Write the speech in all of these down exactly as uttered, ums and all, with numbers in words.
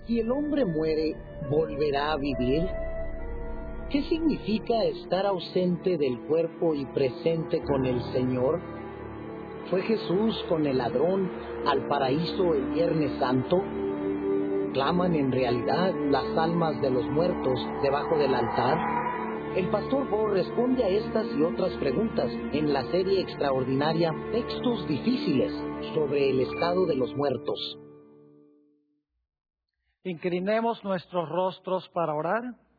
Si el hombre muere, ¿volverá a vivir? ¿Qué significa estar ausente del cuerpo y presente con el Señor? ¿Fue Jesús con el ladrón al paraíso el Viernes Santo? ¿Claman en realidad las almas de los muertos debajo del altar? El pastor Bo responde a estas y otras preguntas en la serie extraordinaria Textos Difíciles sobre el estado de los muertos. Inclinemos nuestros rostros para orar.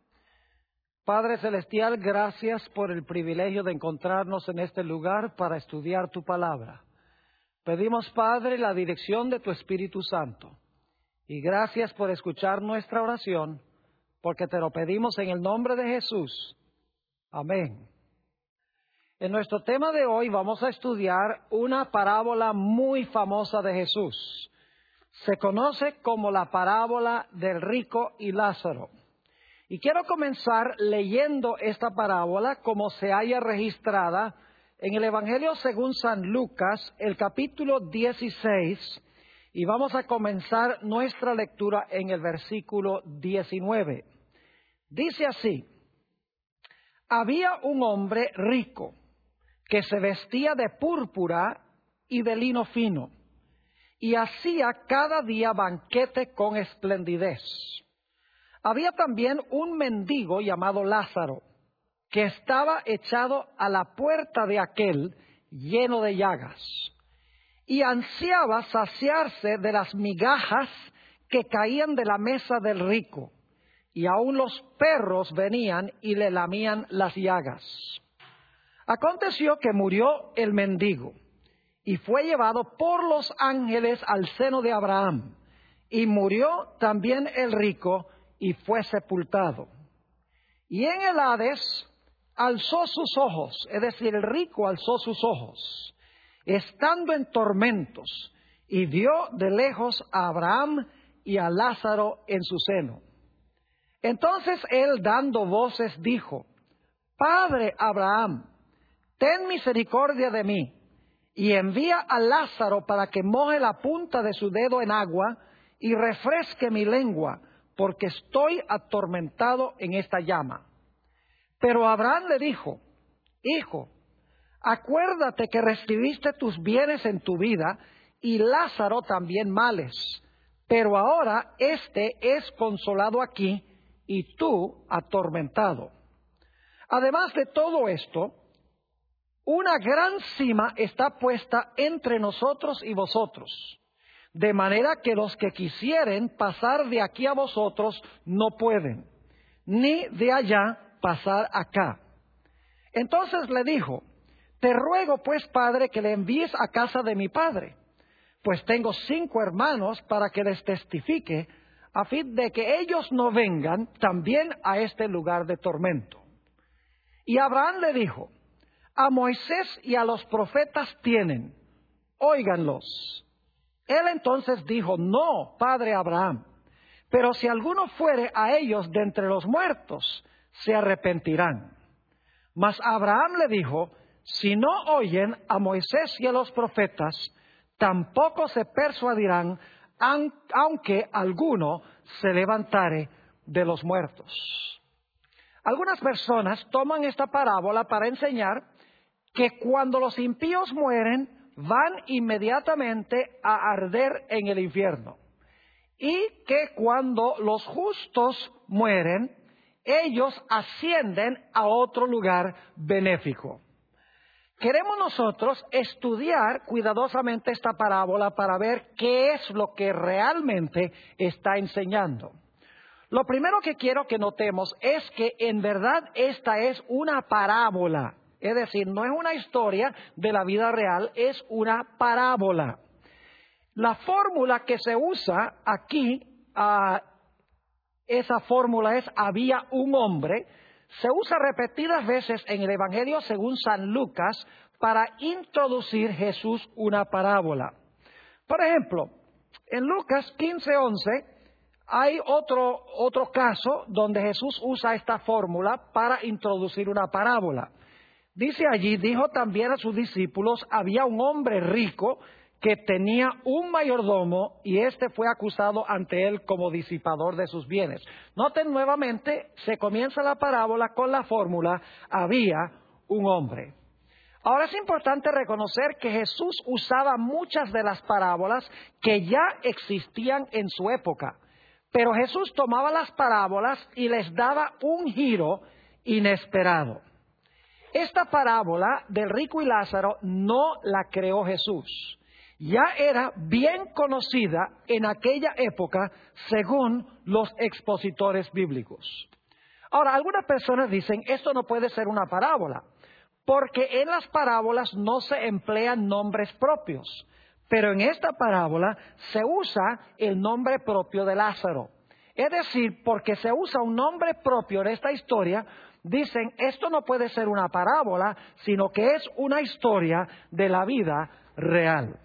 Padre Celestial, gracias por el privilegio de encontrarnos en este lugar para estudiar tu palabra. Pedimos, Padre, la dirección de tu Espíritu Santo. Y gracias por escuchar nuestra oración, porque te lo pedimos en el nombre de Jesús. Amén. En nuestro tema de hoy vamos a estudiar una parábola muy famosa de Jesús. Se conoce como la parábola del rico y Lázaro. Y quiero comenzar leyendo esta parábola como se halla registrada en el Evangelio según San Lucas, el capítulo dieciséis, y vamos a comenzar nuestra lectura en el versículo diecinueve. Dice así: había un hombre rico que se vestía de púrpura y de lino fino, y hacía cada día banquete con esplendidez. Había también un mendigo llamado Lázaro, que estaba echado a la puerta de aquel, lleno de llagas, y ansiaba saciarse de las migajas que caían de la mesa del rico, y aun los perros venían y le lamían las llagas. Aconteció que murió el mendigo, y fue llevado por los ángeles al seno de Abraham, y murió también el rico, y fue sepultado. Y en el Hades alzó sus ojos, es decir, el rico alzó sus ojos, estando en tormentos, y vio de lejos a Abraham y a Lázaro en su seno. Entonces él, dando voces, dijo: Padre Abraham, ten misericordia de mí, y envía a Lázaro para que moje la punta de su dedo en agua y refresque mi lengua, porque estoy atormentado en esta llama. Pero Abraham le dijo: Hijo, acuérdate que recibiste tus bienes en tu vida, y Lázaro también males, pero ahora éste es consolado aquí, y tú atormentado. Además de todo esto, una gran sima está puesta entre nosotros y vosotros, de manera que los que quisieren pasar de aquí a vosotros no pueden, ni de allá pasar acá. Entonces le dijo: Te ruego pues, padre, que le envíes a casa de mi padre, pues tengo cinco hermanos, para que les testifique, a fin de que ellos no vengan también a este lugar de tormento. Y Abraham le dijo: A Moisés y a los profetas tienen, óiganlos. Él entonces dijo: No, padre Abraham, pero si alguno fuere a ellos de entre los muertos, se arrepentirán. Mas Abraham le dijo: Si no oyen a Moisés y a los profetas, tampoco se persuadirán, aunque alguno se levantare de los muertos. Algunas personas toman esta parábola para enseñar que cuando los impíos mueren, van inmediatamente a arder en el infierno, y que cuando los justos mueren, ellos ascienden a otro lugar benéfico. Queremos nosotros estudiar cuidadosamente esta parábola para ver qué es lo que realmente está enseñando. Lo primero que quiero que notemos es que en verdad esta es una parábola. Es decir, no es una historia de la vida real, es una parábola. La fórmula que se usa aquí, uh, esa fórmula es: había un hombre. Se usa repetidas veces en el Evangelio según San Lucas para introducir Jesús una parábola. Por ejemplo, en Lucas quince once hay otro, otro caso donde Jesús usa esta fórmula para introducir una parábola. Dice allí: dijo también a sus discípulos, había un hombre rico que tenía un mayordomo y éste fue acusado ante él como disipador de sus bienes. Noten nuevamente, se comienza la parábola con la fórmula, había un hombre. Ahora es importante reconocer que Jesús usaba muchas de las parábolas que ya existían en su época, pero Jesús tomaba las parábolas y les daba un giro inesperado. Esta parábola del rico y Lázaro no la creó Jesús. Ya era bien conocida en aquella época según los expositores bíblicos. Ahora, algunas personas dicen, esto no puede ser una parábola, porque en las parábolas no se emplean nombres propios, pero en esta parábola se usa el nombre propio de Lázaro. Es decir, porque se usa un nombre propio en esta historia, dicen, esto no puede ser una parábola, sino que es una historia de la vida real.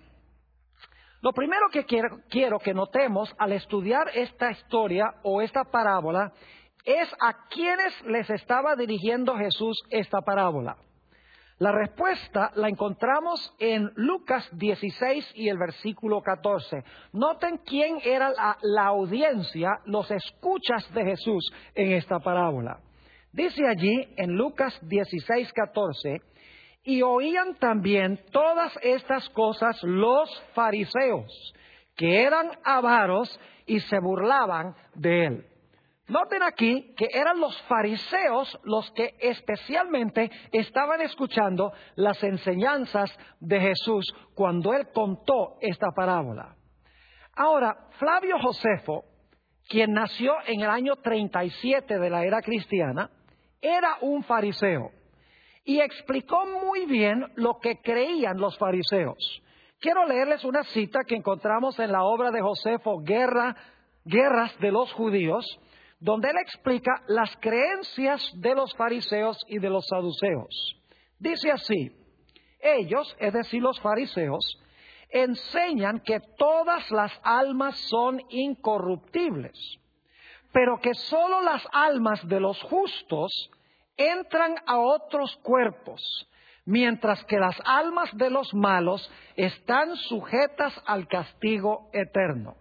Lo primero que quiero, quiero que notemos al estudiar esta historia o esta parábola es a quiénes les estaba dirigiendo Jesús esta parábola. La respuesta la encontramos en Lucas dieciséis y el versículo catorce. Noten quién era la, la audiencia, los escuchas de Jesús en esta parábola. Dice allí en Lucas dieciséis, catorce, y oían también todas estas cosas los fariseos, que eran avaros y se burlaban de él. Noten aquí que eran los fariseos los que especialmente estaban escuchando las enseñanzas de Jesús cuando él contó esta parábola. Ahora, Flavio Josefo, quien nació en el año treinta y siete de la era cristiana, era un fariseo y explicó muy bien lo que creían los fariseos. Quiero leerles una cita que encontramos en la obra de Josefo, Guerra, Guerras de los Judíos, donde él explica las creencias de los fariseos y de los saduceos. Dice así, ellos, es decir, los fariseos, enseñan que todas las almas son incorruptibles, pero que solo las almas de los justos entran a otros cuerpos, mientras que las almas de los malos están sujetas al castigo eterno.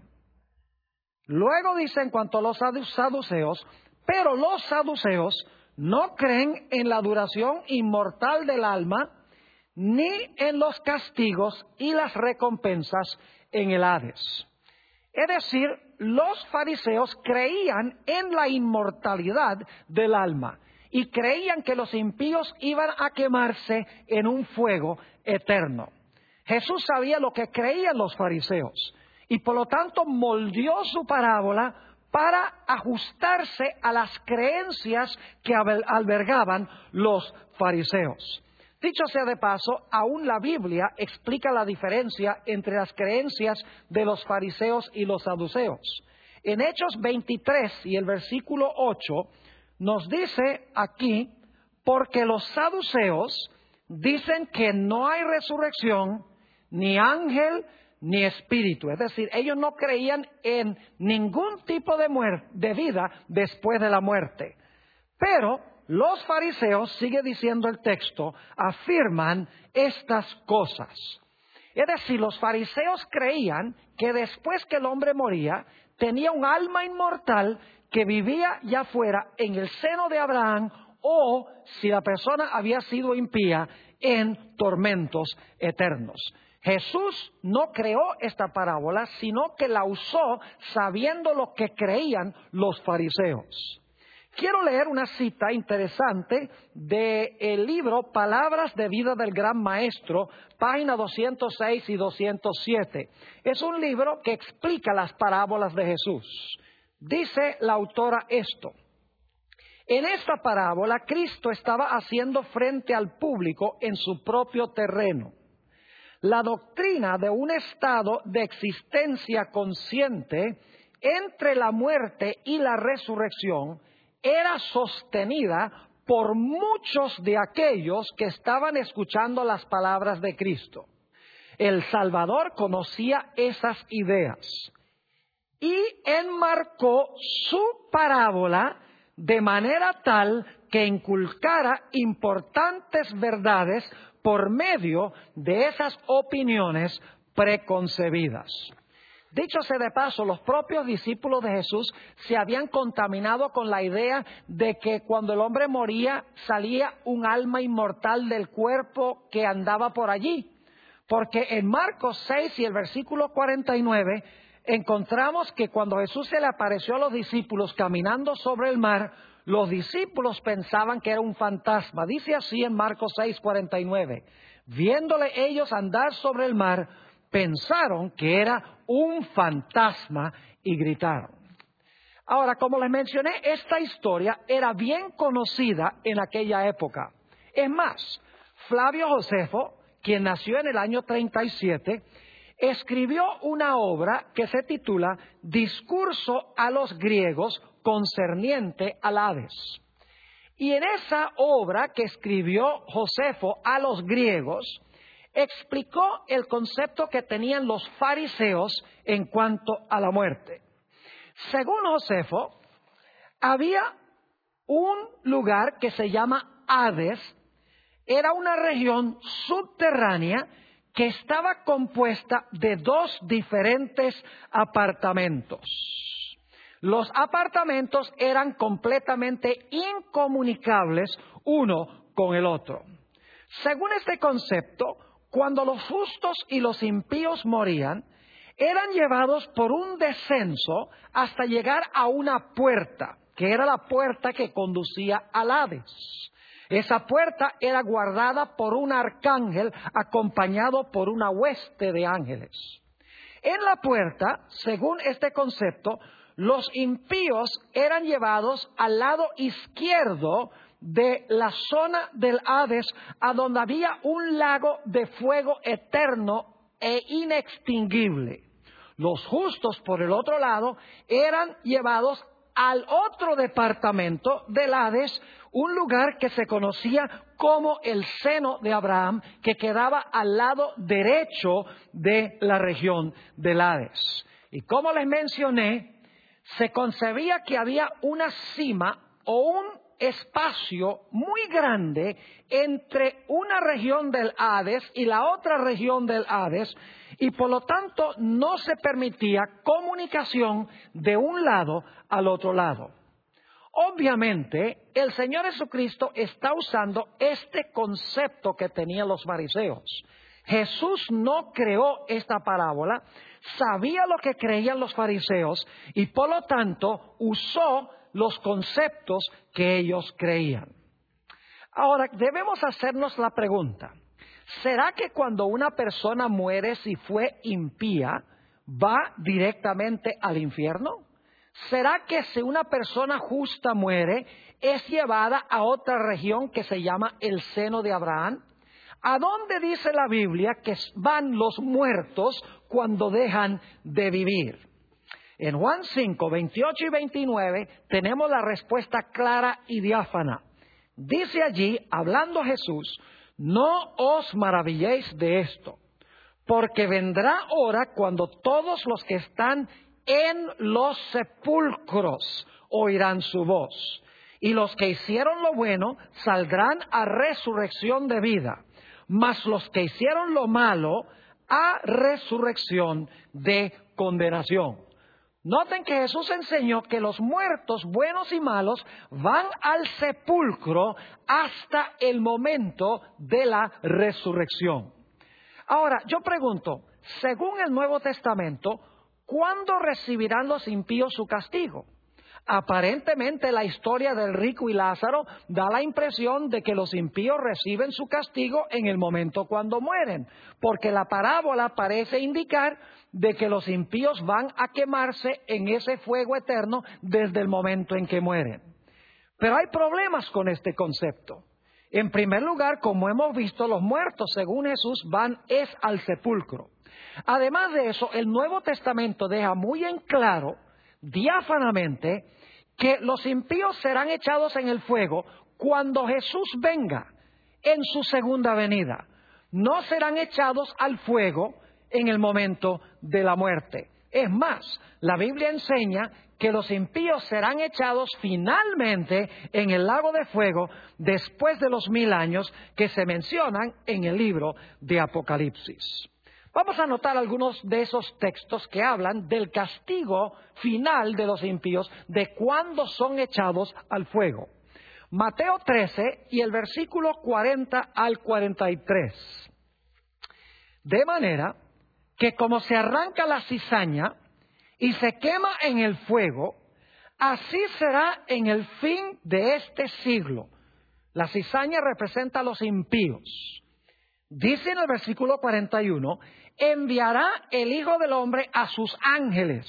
Luego dice en cuanto a los saduceos, pero los saduceos no creen en la duración inmortal del alma, ni en los castigos y las recompensas en el Hades. Es decir, los fariseos creían en la inmortalidad del alma y creían que los impíos iban a quemarse en un fuego eterno. Jesús sabía lo que creían los fariseos y por lo tanto moldeó su parábola para ajustarse a las creencias que albergaban los fariseos. Dicho sea de paso, aún la Biblia explica la diferencia entre las creencias de los fariseos y los saduceos. En Hechos veintitrés y el versículo ocho nos dice aquí, porque los saduceos dicen que no hay resurrección, ni ángel, ni espíritu. Es decir, ellos no creían en ningún tipo de, muerte, de vida después de la muerte. Pero los fariseos, sigue diciendo el texto, afirman estas cosas. Es decir, los fariseos creían que después que el hombre moría, tenía un alma inmortal que vivía ya fuera en el seno de Abraham o, si la persona había sido impía, en tormentos eternos. Jesús no creó esta parábola, sino que la usó sabiendo lo que creían los fariseos. Quiero leer una cita interesante del libro Palabras de Vida del Gran Maestro, página doscientos seis y doscientos siete. Es un libro que explica las parábolas de Jesús. Dice la autora esto: en esta parábola, Cristo estaba haciendo frente al público en su propio terreno. La doctrina de un estado de existencia consciente entre la muerte y la resurrección era sostenida por muchos de aquellos que estaban escuchando las palabras de Cristo. El Salvador conocía esas ideas y enmarcó su parábola de manera tal que inculcara importantes verdades por medio de esas opiniones preconcebidas. Dicho sea de paso, los propios discípulos de Jesús se habían contaminado con la idea de que cuando el hombre moría salía un alma inmortal del cuerpo que andaba por allí. Porque en Marcos seis y el versículo cuarenta y nueve encontramos que cuando Jesús se le apareció a los discípulos caminando sobre el mar, los discípulos pensaban que era un fantasma. Dice así en Marcos seis, cuarenta y nueve. Viéndole ellos andar sobre el mar, pensaron que era un fantasma y gritaron. Ahora, como les mencioné, esta historia era bien conocida en aquella época. Es más, Flavio Josefo, quien nació en el año treinta y siete, escribió una obra que se titula Discurso a los griegos concerniente al Hades. Y en esa obra que escribió Josefo a los griegos, explicó el concepto que tenían los fariseos en cuanto a la muerte. Según Josefo, había un lugar que se llama Hades. Era una región subterránea que estaba compuesta de dos diferentes apartamentos. Los apartamentos eran completamente incomunicables uno con el otro. Según este concepto, cuando los justos y los impíos morían, eran llevados por un descenso hasta llegar a una puerta, que era la puerta que conducía al Hades. Esa puerta era guardada por un arcángel acompañado por una hueste de ángeles. En la puerta, según este concepto, los impíos eran llevados al lado izquierdo de la zona del Hades, a donde había un lago de fuego eterno e inextinguible. Los justos, por el otro lado, eran llevados al otro departamento del Hades, un lugar que se conocía como el seno de Abraham, que quedaba al lado derecho de la región del Hades. Y como les mencioné, se concebía que había una cima o un espacio muy grande entre una región del Hades y la otra región del Hades, y por lo tanto no se permitía comunicación de un lado al otro lado. Obviamente, el Señor Jesucristo está usando este concepto que tenían los fariseos. Jesús no creó esta parábola, sabía lo que creían los fariseos y por lo tanto usó los conceptos que ellos creían. Ahora, debemos hacernos la pregunta, ¿será que cuando una persona muere si fue impía, va directamente al infierno? ¿Será que si una persona justa muere, es llevada a otra región que se llama el seno de Abraham? ¿A dónde dice la Biblia que van los muertos cuando dejan de vivir? En Juan cinco, veintiocho y veintinueve tenemos la respuesta clara y diáfana. Dice allí, hablando Jesús, no os maravilléis de esto, porque vendrá hora cuando todos los que están en los sepulcros oirán su voz, y los que hicieron lo bueno saldrán a resurrección de vida, mas los que hicieron lo malo a resurrección de condenación. Noten que Jesús enseñó que los muertos, buenos y malos, van al sepulcro hasta el momento de la resurrección. Ahora, yo pregunto, según el Nuevo Testamento, ¿cuándo recibirán los impíos su castigo? Aparentemente la historia del rico y Lázaro da la impresión de que los impíos reciben su castigo en el momento cuando mueren, porque la parábola parece indicar de que los impíos van a quemarse en ese fuego eterno desde el momento en que mueren. Pero hay problemas con este concepto. En primer lugar, como hemos visto, los muertos, según Jesús, van es al sepulcro. Además de eso, el Nuevo Testamento deja muy en claro, diáfanamente, que los impíos serán echados en el fuego cuando Jesús venga en su segunda venida. No serán echados al fuego en el momento de la muerte. Es más, la Biblia enseña que los impíos serán echados finalmente en el lago de fuego después de los mil años que se mencionan en el libro de Apocalipsis. Vamos a anotar algunos de esos textos que hablan del castigo final de los impíos, de cuándo son echados al fuego. Mateo trece y el versículo cuarenta al cuarenta y tres. De manera que como se arranca la cizaña y se quema en el fuego, así será en el fin de este siglo. La cizaña representa a los impíos. Dice en el versículo cuarenta y uno, enviará el Hijo del Hombre a sus ángeles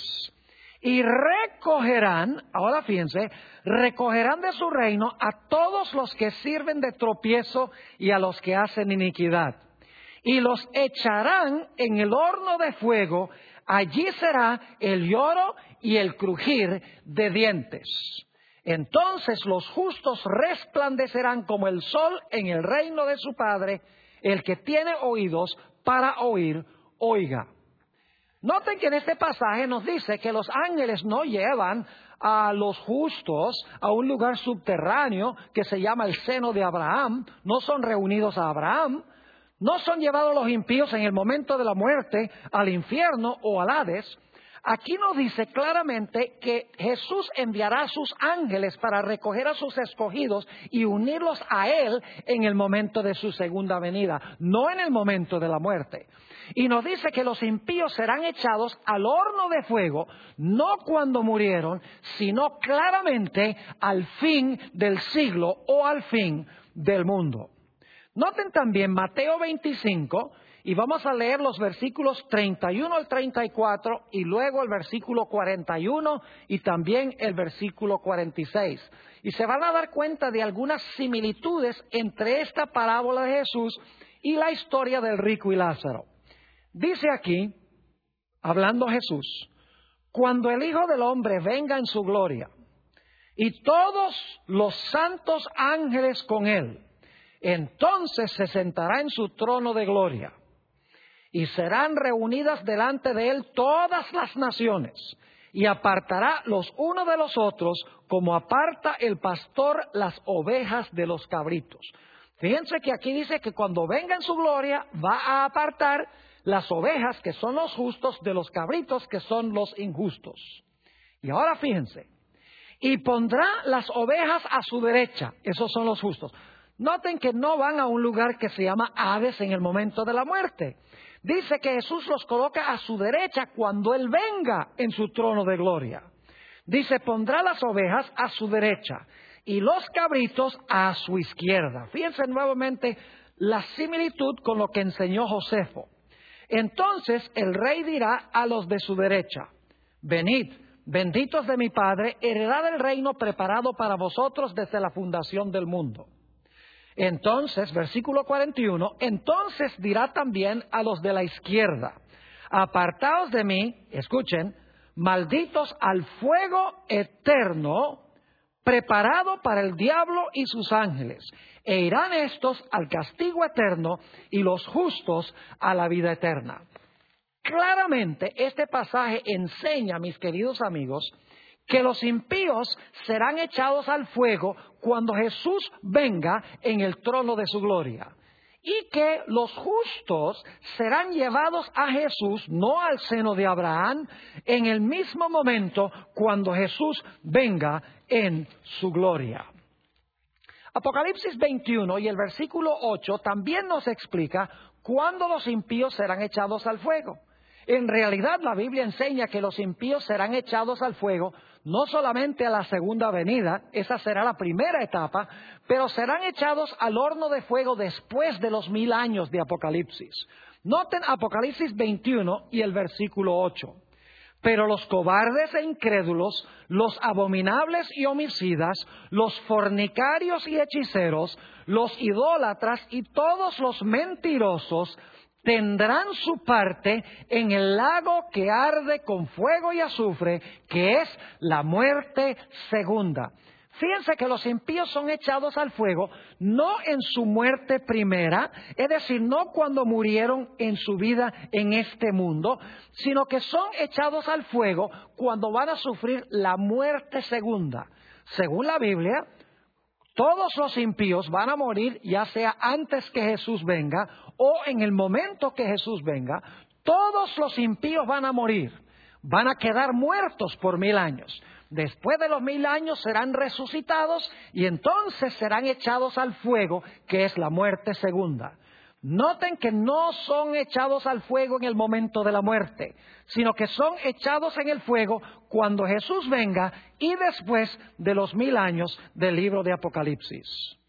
y recogerán, ahora fíjense, recogerán de su reino a todos los que sirven de tropiezo y a los que hacen iniquidad. Y los echarán en el horno de fuego, allí será el lloro y el crujir de dientes. Entonces los justos resplandecerán como el sol en el reino de su Padre. El que tiene oídos para oír, oiga. Noten que en este pasaje nos dice que los ángeles no llevan a los justos a un lugar subterráneo que se llama el seno de Abraham, no son reunidos a Abraham, no son llevados los impíos en el momento de la muerte al infierno o al Hades. Aquí nos dice claramente que Jesús enviará a sus ángeles para recoger a sus escogidos y unirlos a Él en el momento de su segunda venida, no en el momento de la muerte. Y nos dice que los impíos serán echados al horno de fuego, no cuando murieron, sino claramente al fin del siglo o al fin del mundo. Noten también Mateo veinticinco, y vamos a leer los versículos treinta y uno al treinta y cuatro, y luego el versículo cuarenta y uno y también el versículo cuarenta y seis. Y se van a dar cuenta de algunas similitudes entre esta parábola de Jesús y la historia del rico y Lázaro. Dice aquí, hablando Jesús, cuando el Hijo del Hombre venga en su gloria, y todos los santos ángeles con él, entonces se sentará en su trono de gloria. Y serán reunidas delante de él todas las naciones, y apartará los unos de los otros, como aparta el pastor las ovejas de los cabritos. Fíjense que aquí dice que cuando venga en su gloria, va a apartar las ovejas, que son los justos, de los cabritos, que son los injustos. Y ahora fíjense, y pondrá las ovejas a su derecha, esos son los justos. Noten que no van a un lugar que se llama Hades en el momento de la muerte. Dice que Jesús los coloca a su derecha cuando Él venga en su trono de gloria. Dice, pondrá las ovejas a su derecha y los cabritos a su izquierda. Fíjense nuevamente la similitud con lo que enseñó Josefo. Entonces el rey dirá a los de su derecha, venid, benditos de mi Padre, heredad el reino preparado para vosotros desde la fundación del mundo. Entonces, versículo cuarenta y uno, entonces dirá también a los de la izquierda, apartaos de mí, escuchen, malditos al fuego eterno, preparado para el diablo y sus ángeles, e irán estos al castigo eterno y los justos a la vida eterna. Claramente, este pasaje enseña, mis queridos amigos, que los impíos serán echados al fuego cuando Jesús venga en el trono de su gloria. Y que los justos serán llevados a Jesús, no al seno de Abraham, en el mismo momento cuando Jesús venga en su gloria. Apocalipsis veintiuno y el versículo ocho también nos explica cuándo los impíos serán echados al fuego. En realidad la Biblia enseña que los impíos serán echados al fuego no solamente a la segunda venida, esa será la primera etapa, pero serán echados al horno de fuego después de los mil años de Apocalipsis. Noten Apocalipsis veintiuno y el versículo ocho. Pero los cobardes e incrédulos, los abominables y homicidas, los fornicarios y hechiceros, los idólatras y todos los mentirosos tendrán su parte en el lago que arde con fuego y azufre, que es la muerte segunda. Fíjense que los impíos son echados al fuego no en su muerte primera, es decir, no cuando murieron en su vida en este mundo, sino que son echados al fuego cuando van a sufrir la muerte segunda. Según la Biblia, todos los impíos van a morir ya sea antes que Jesús venga o en el momento que Jesús venga. Todos los impíos van a morir, van a quedar muertos por mil años. Después de los mil años serán resucitados y entonces serán echados al fuego, que es la muerte segunda. Noten que no son echados al fuego en el momento de la muerte, sino que son echados en el fuego cuando Jesús venga y después de los mil años del libro de Apocalipsis.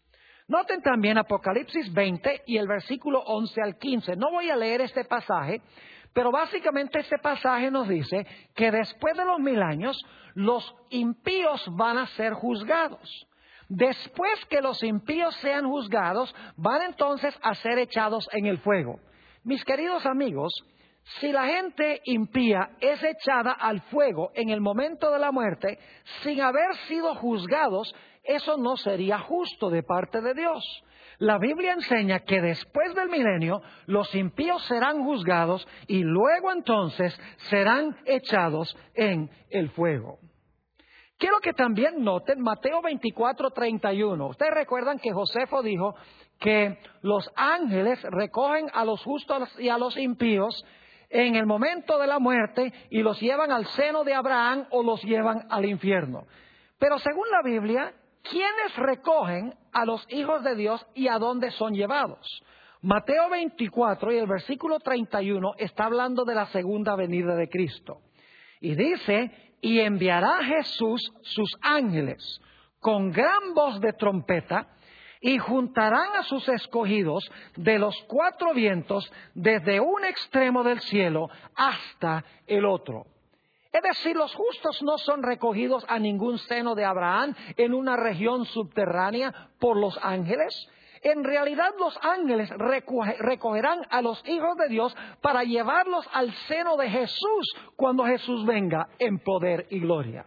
Noten también Apocalipsis veinte y el versículo once al quince. No voy a leer este pasaje, pero básicamente este pasaje nos dice que después de los mil años los impíos van a ser juzgados. Después que los impíos sean juzgados, van entonces a ser echados en el fuego. Mis queridos amigos, si la gente impía es echada al fuego en el momento de la muerte, sin haber sido juzgados, eso no sería justo de parte de Dios. La Biblia enseña que después del milenio los impíos serán juzgados y luego entonces serán echados en el fuego. Quiero que también noten Mateo veinticuatro, treinta y uno. Ustedes recuerdan que Josefo dijo que los ángeles recogen a los justos y a los impíos en el momento de la muerte y los llevan al seno de Abraham o los llevan al infierno. Pero según la Biblia, ¿quiénes recogen a los hijos de Dios y a dónde son llevados? Mateo veinticuatro y el versículo treinta y uno está hablando de la segunda venida de Cristo. Y dice, y enviará Jesús sus ángeles con gran voz de trompeta y juntarán a sus escogidos de los cuatro vientos desde un extremo del cielo hasta el otro. Es decir, los justos no son recogidos a ningún seno de Abraham en una región subterránea por los ángeles. En realidad los ángeles recogerán a los hijos de Dios para llevarlos al seno de Jesús cuando Jesús venga en poder y gloria.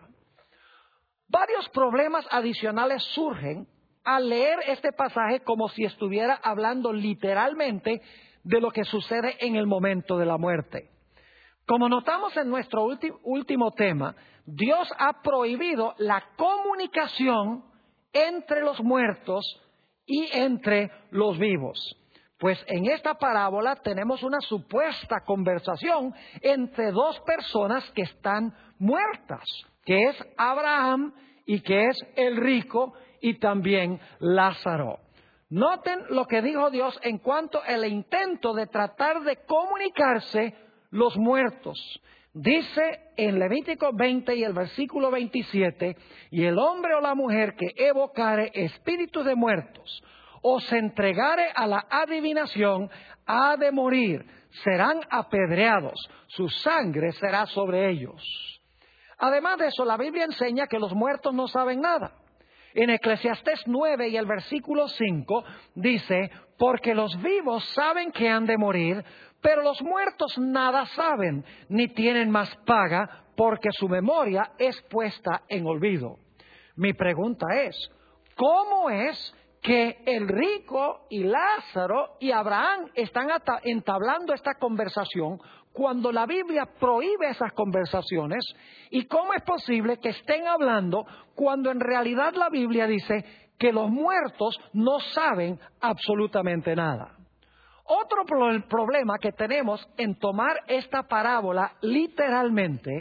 Varios problemas adicionales surgen al leer este pasaje como si estuviera hablando literalmente de lo que sucede en el momento de la muerte. Como notamos en nuestro último tema, Dios ha prohibido la comunicación entre los muertos y entre los vivos. Pues en esta parábola tenemos una supuesta conversación entre dos personas que están muertas, que es Abraham y que es el rico y también Lázaro. Noten lo que dijo Dios en cuanto al intento de tratar de comunicarse los muertos. Dice en Levítico veinte y el versículo veintisiete, y el hombre o la mujer que evocare espíritus de muertos o se entregare a la adivinación ha de morir, serán apedreados, su sangre será sobre ellos. Además de eso, la Biblia enseña que los muertos no saben nada. En Eclesiastés nueve y el versículo cinco dice, porque los vivos saben que han de morir, pero los muertos nada saben, ni tienen más paga, porque su memoria es puesta en olvido. Mi pregunta es, ¿cómo es que el rico y Lázaro y Abraham están entablando esta conversación cuando la Biblia prohíbe esas conversaciones? ¿Y cómo es posible que estén hablando cuando en realidad la Biblia dice que los muertos no saben absolutamente nada? Otro pro- problema que tenemos en tomar esta parábola literalmente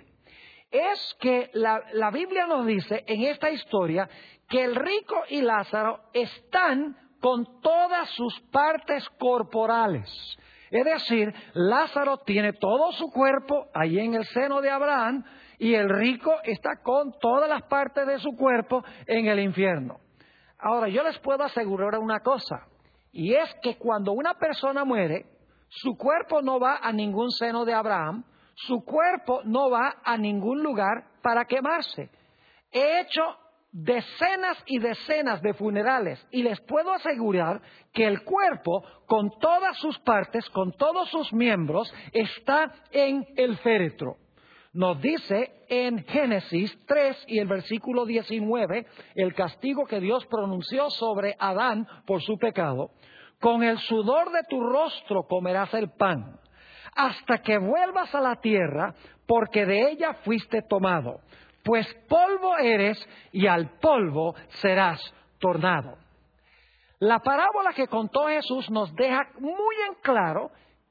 es que la, la Biblia nos dice en esta historia que el rico y Lázaro están con todas sus partes corporales. Es decir, Lázaro tiene todo su cuerpo allí en el seno de Abraham y el rico está con todas las partes de su cuerpo en el infierno. Ahora, yo les puedo asegurar una cosa, y es que cuando una persona muere, su cuerpo no va a ningún seno de Abraham, su cuerpo no va a ningún lugar para quemarse. He hecho decenas y decenas de funerales y les puedo asegurar que el cuerpo, con todas sus partes, con todos sus miembros, está en el féretro. Nos dice en Génesis tres y el versículo diecinueve, el castigo que Dios pronunció sobre Adán por su pecado. Con el sudor de tu rostro comerás el pan, hasta que vuelvas a la tierra, porque de ella fuiste tomado. Pues polvo eres y al polvo serás tornado. La parábola que contó Jesús nos deja muy en claro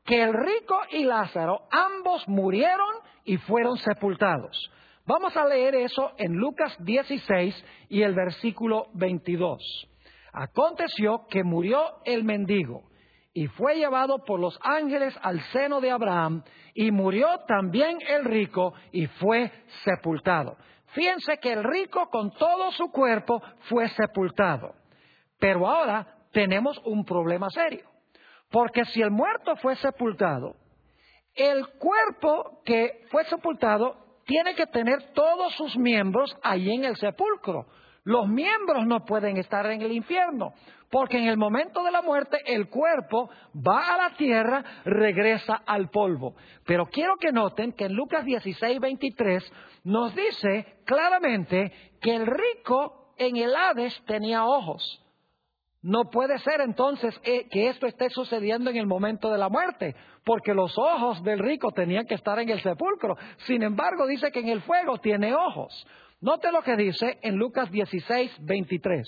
que el rico y Lázaro ambos murieron y fueron sepultados. Vamos a leer eso en Lucas dieciséis y el versículo veintidós. Aconteció que murió el mendigo y fue llevado por los ángeles al seno de Abraham, y murió también el rico y fue sepultado. Fíjense que el rico con todo su cuerpo fue sepultado. Pero ahora tenemos un problema serio. Porque si el muerto fue sepultado, el cuerpo que fue sepultado tiene que tener todos sus miembros ahí en el sepulcro. Los miembros no pueden estar en el infierno, porque en el momento de la muerte el cuerpo va a la tierra, regresa al polvo. Pero quiero que noten que en Lucas dieciséis, veintitrés nos dice claramente que el rico en el Hades tenía ojos. No puede ser entonces que esto esté sucediendo en el momento de la muerte, porque los ojos del rico tenían que estar en el sepulcro. Sin embargo, dice que en el fuego tiene ojos. Note lo que dice en Lucas dieciséis, veintitrés.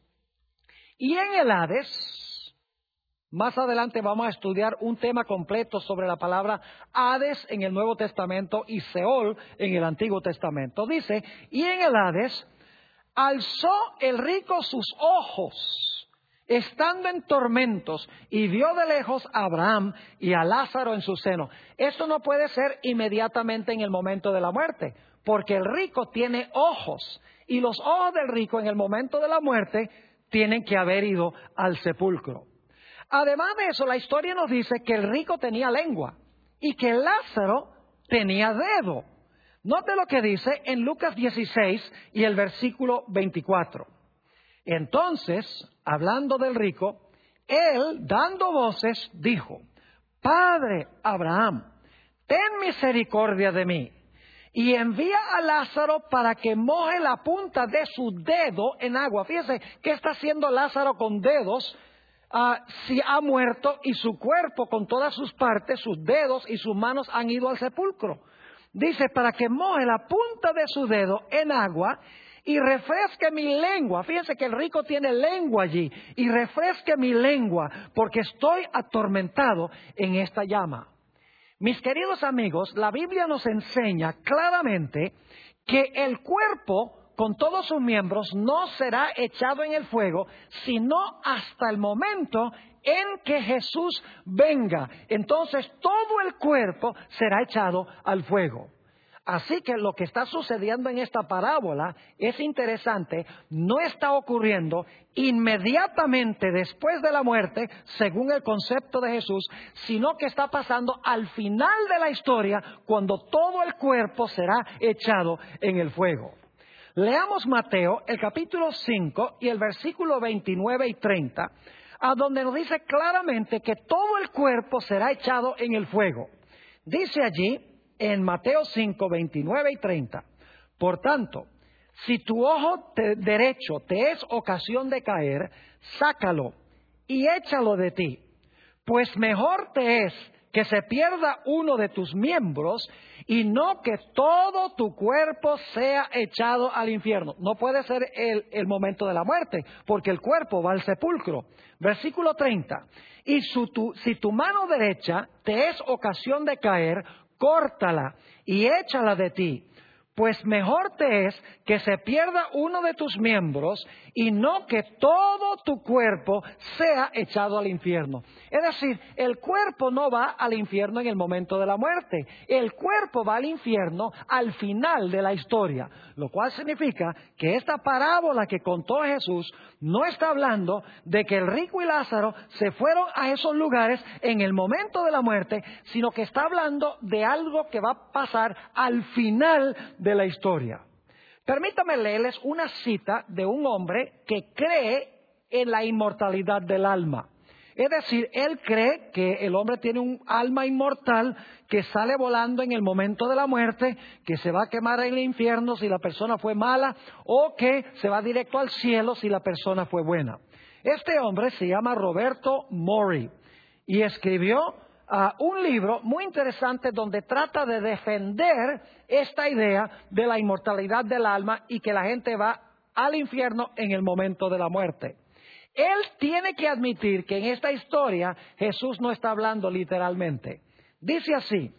Y en el Hades, más adelante vamos a estudiar un tema completo sobre la palabra Hades en el Nuevo Testamento y Seol en el Antiguo Testamento. Dice, y en el Hades alzó el rico sus ojos, estando en tormentos, y vio de lejos a Abraham y a Lázaro en su seno. Esto no puede ser inmediatamente en el momento de la muerte, porque el rico tiene ojos, y los ojos del rico en el momento de la muerte tienen que haber ido al sepulcro. Además de eso, la historia nos dice que el rico tenía lengua y que Lázaro tenía dedo. Note lo que dice en Lucas dieciséis y el versículo veinticuatro. Entonces, hablando del rico, él, dando voces, dijo, Padre Abraham, ten misericordia de mí, y envía a Lázaro para que moje la punta de su dedo en agua. Fíjese, ¿qué está haciendo Lázaro con dedos? Uh, si ha muerto y su cuerpo con todas sus partes, sus dedos y sus manos han ido al sepulcro. Dice, para que moje la punta de su dedo en agua y refresque mi lengua. Fíjense que el rico tiene lengua allí. Y refresque mi lengua, porque estoy atormentado en esta llama. Mis queridos amigos, la Biblia nos enseña claramente que el cuerpo con todos sus miembros no será echado en el fuego, sino hasta el momento en que Jesús venga. Entonces todo el cuerpo será echado al fuego. Así que lo que está sucediendo en esta parábola es interesante, no está ocurriendo inmediatamente después de la muerte, según el concepto de Jesús, sino que está pasando al final de la historia, cuando todo el cuerpo será echado en el fuego. Leamos Mateo, el capítulo cinco y el versículo veintinueve y treinta, a donde nos dice claramente que todo el cuerpo será echado en el fuego. Dice allí, en Mateo cinco, veintinueve y treinta, por tanto, si tu ojo te, derecho te es ocasión de caer, sácalo y échalo de ti, pues mejor te es que se pierda uno de tus miembros y no que todo tu cuerpo sea echado al infierno. No puede ser el, el momento de la muerte, porque el cuerpo va al sepulcro. Versículo treinta, y su, tu, si tu mano derecha te es ocasión de caer, córtala y échala de ti, pues mejor te es que se pierda uno de tus miembros y no que todo tu cuerpo sea echado al infierno. Es decir, el cuerpo no va al infierno en el momento de la muerte, el cuerpo va al infierno al final de la historia, lo cual significa que esta parábola que contó Jesús no está hablando de que el rico y Lázaro se fueron a esos lugares en el momento de la muerte, sino que está hablando de algo que va a pasar al final de la historia. Permítame leerles una cita de un hombre que cree en la inmortalidad del alma. Es decir, él cree que el hombre tiene un alma inmortal que sale volando en el momento de la muerte, que se va a quemar en el infierno si la persona fue mala, o que se va directo al cielo si la persona fue buena. Este hombre se llama Roberto Mori y escribió Uh, un libro muy interesante donde trata de defender esta idea de la inmortalidad del alma y que la gente va al infierno en el momento de la muerte. Él tiene que admitir que en esta historia Jesús no está hablando literalmente. Dice así: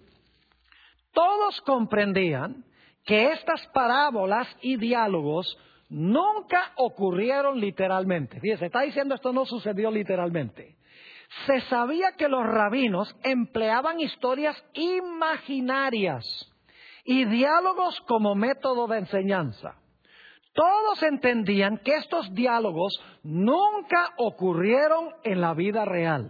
todos comprendían que estas parábolas y diálogos nunca ocurrieron literalmente. Fíjese, está diciendo esto no sucedió literalmente. Se sabía que los rabinos empleaban historias imaginarias y diálogos como método de enseñanza. Todos entendían que estos diálogos nunca ocurrieron en la vida real.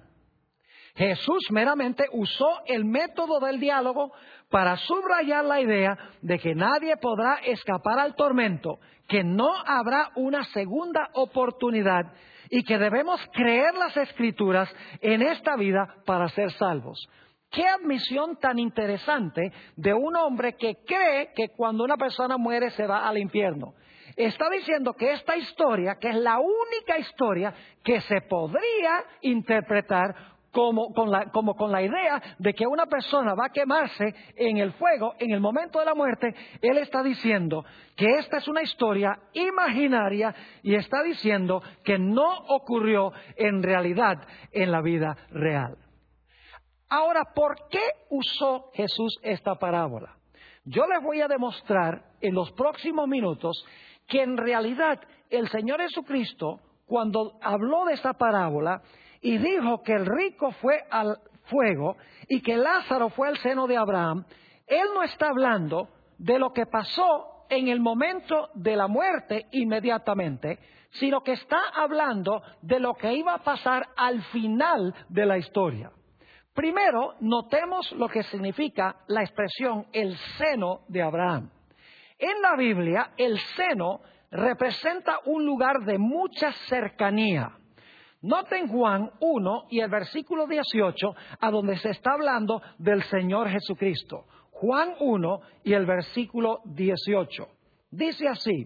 Jesús meramente usó el método del diálogo para subrayar la idea de que nadie podrá escapar al tormento, que no habrá una segunda oportunidad y que debemos creer las Escrituras en esta vida para ser salvos. ¡Qué admisión tan interesante de un hombre que cree que cuando una persona muere se va al infierno! Está diciendo que esta historia, que es la única historia que se podría interpretar como con, la, como con la idea de que una persona va a quemarse en el fuego en el momento de la muerte, él está diciendo que esta es una historia imaginaria y está diciendo que no ocurrió en realidad en la vida real. Ahora, ¿por qué usó Jesús esta parábola? Yo les voy a demostrar en los próximos minutos que en realidad el Señor Jesucristo, cuando habló de esta parábola y dijo que el rico fue al fuego y que Lázaro fue al seno de Abraham, Él no está hablando de lo que pasó en el momento de la muerte inmediatamente, sino que está hablando de lo que iba a pasar al final de la historia. Primero, notemos lo que significa la expresión el seno de Abraham. En la Biblia, el seno representa un lugar de mucha cercanía. Noten Juan uno y el versículo dieciocho, a donde se está hablando del Señor Jesucristo. Juan uno y el versículo dieciocho. Dice así: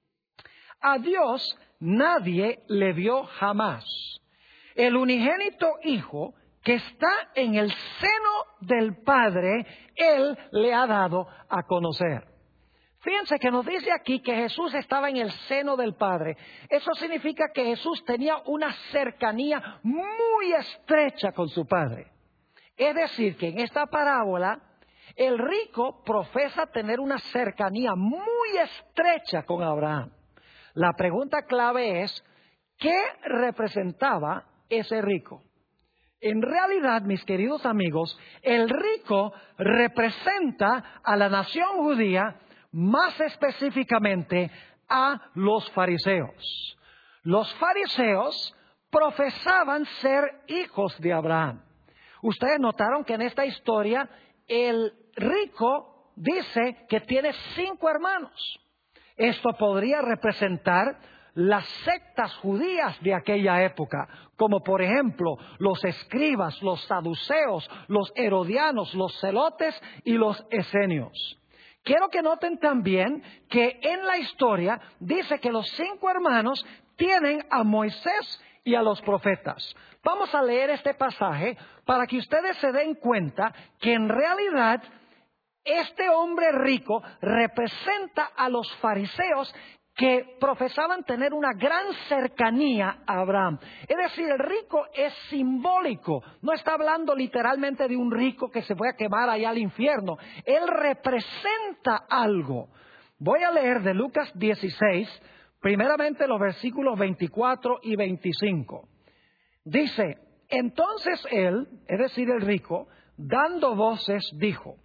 a Dios nadie le vio jamás. El unigénito Hijo que está en el seno del Padre, Él le ha dado a conocer. Fíjense que nos dice aquí que Jesús estaba en el seno del Padre. Eso significa que Jesús tenía una cercanía muy estrecha con su Padre. Es decir, que en esta parábola, el rico profesa tener una cercanía muy estrecha con Abraham. La pregunta clave es, ¿qué representaba ese rico? En realidad, mis queridos amigos, el rico representa a la nación judía, más específicamente a los fariseos. Los fariseos profesaban ser hijos de Abraham. Ustedes notaron que en esta historia el rico dice que tiene cinco hermanos. Esto podría representar las sectas judías de aquella época, como por ejemplo los escribas, los saduceos, los herodianos, los celotes y los esenios. Quiero que noten también que en la historia dice que los cinco hermanos tienen a Moisés y a los profetas. Vamos a leer este pasaje para que ustedes se den cuenta que en realidad este hombre rico representa a los fariseos que profesaban tener una gran cercanía a Abraham. Es decir, el rico es simbólico. No está hablando literalmente de un rico que se fue a quemar allá al infierno. Él representa algo. Voy a leer de Lucas dieciséis, primeramente los versículos veinticuatro y veinticinco. Dice: entonces él, es decir, el rico, dando voces, dijo: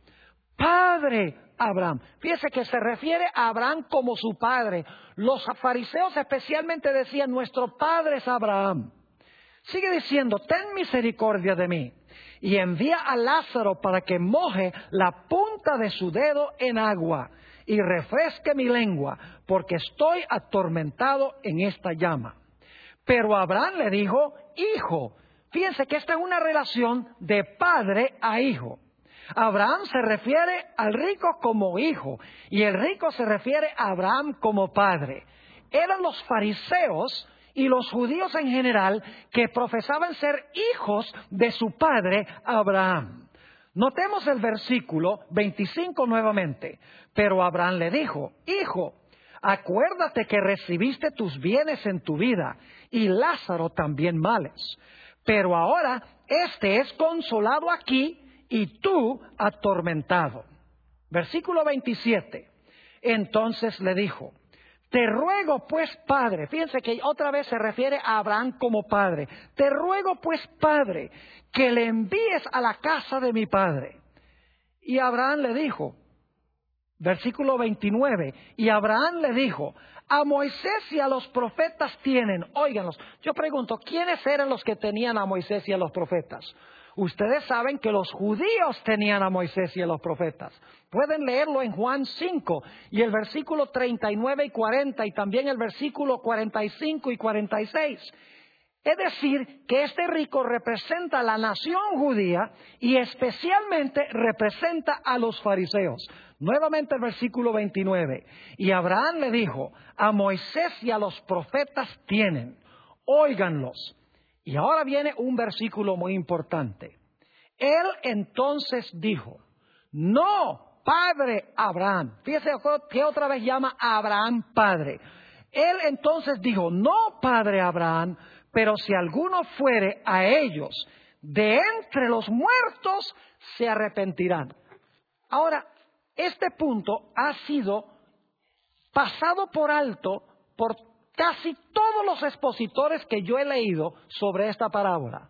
Padre Abraham. Fíjese que se refiere a Abraham como su padre. Los fariseos especialmente decían: nuestro padre es Abraham. Sigue diciendo: ten misericordia de mí y envía a Lázaro para que moje la punta de su dedo en agua y refresque mi lengua, porque estoy atormentado en esta llama. Pero Abraham le dijo: hijo. Fíjense que esta es una relación de padre a hijo. Abraham se refiere al rico como hijo y el rico se refiere a Abraham como padre. Eran los fariseos y los judíos en general que profesaban ser hijos de su padre Abraham. Notemos el versículo veinticinco nuevamente. Pero Abraham le dijo: hijo, Acuérdate que recibiste tus bienes en tu vida, y Lázaro también males. Pero ahora éste es consolado aquí, y tú atormentado. Versículo veintisiete. Entonces le dijo: te ruego pues, Padre, fíjense que otra vez se refiere a Abraham como padre. Te ruego pues, Padre, que le envíes a la casa de mi padre. Y Abraham le dijo, versículo veintinueve, y Abraham le dijo: a Moisés y a los profetas tienen, óiganlos. Yo pregunto, ¿quiénes eran los que tenían a Moisés y a los profetas? Ustedes saben que los judíos tenían a Moisés y a los profetas. Pueden leerlo en Juan cinco y el versículo treinta y nueve y cuarenta, y también el versículo cuarenta y cinco y cuarenta y seis. Es decir, que este rico representa a la nación judía y especialmente representa a los fariseos. Nuevamente el versículo veintinueve. Y Abraham le dijo: a Moisés y a los profetas tienen, óiganlos. Y ahora viene un versículo muy importante. Él entonces dijo: no, padre Abraham. Fíjese que otra vez llama a Abraham padre. Él entonces dijo: no, padre Abraham, pero si alguno fuere a ellos de entre los muertos, se arrepentirán. Ahora, este punto ha sido pasado por alto por casi todos los expositores que yo he leído sobre esta parábola.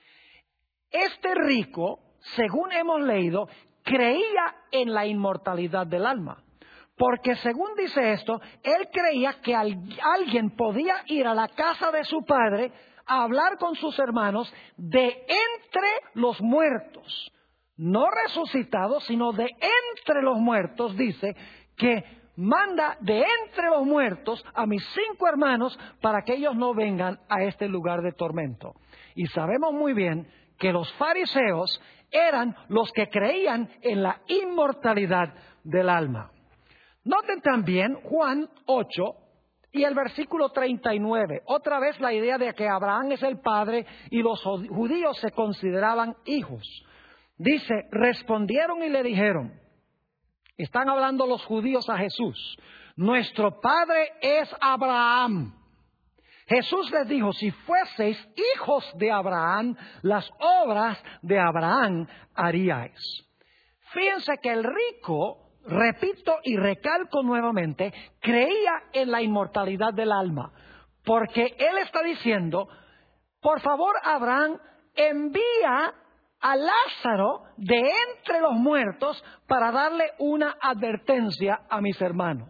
Este rico, según hemos leído, creía en la inmortalidad del alma. Porque según dice esto, él creía que alguien podía ir a la casa de su padre a hablar con sus hermanos de entre los muertos. No resucitados, sino de entre los muertos, dice que manda de entre los muertos a mis cinco hermanos para que ellos no vengan a este lugar de tormento. Y sabemos muy bien que los fariseos eran los que creían en la inmortalidad del alma. Noten también Juan ocho y el versículo treinta y nueve. Otra vez la idea de que Abraham es el padre y los judíos se consideraban hijos. Dice: respondieron y le dijeron, están hablando los judíos a Jesús, nuestro padre es Abraham. Jesús les dijo: si fueseis hijos de Abraham, las obras de Abraham haríais. Fíjense que el rico, repito y recalco nuevamente, creía en la inmortalidad del alma, porque él está diciendo: por favor, Abraham, envía a Lázaro de entre los muertos para darle una advertencia a mis hermanos.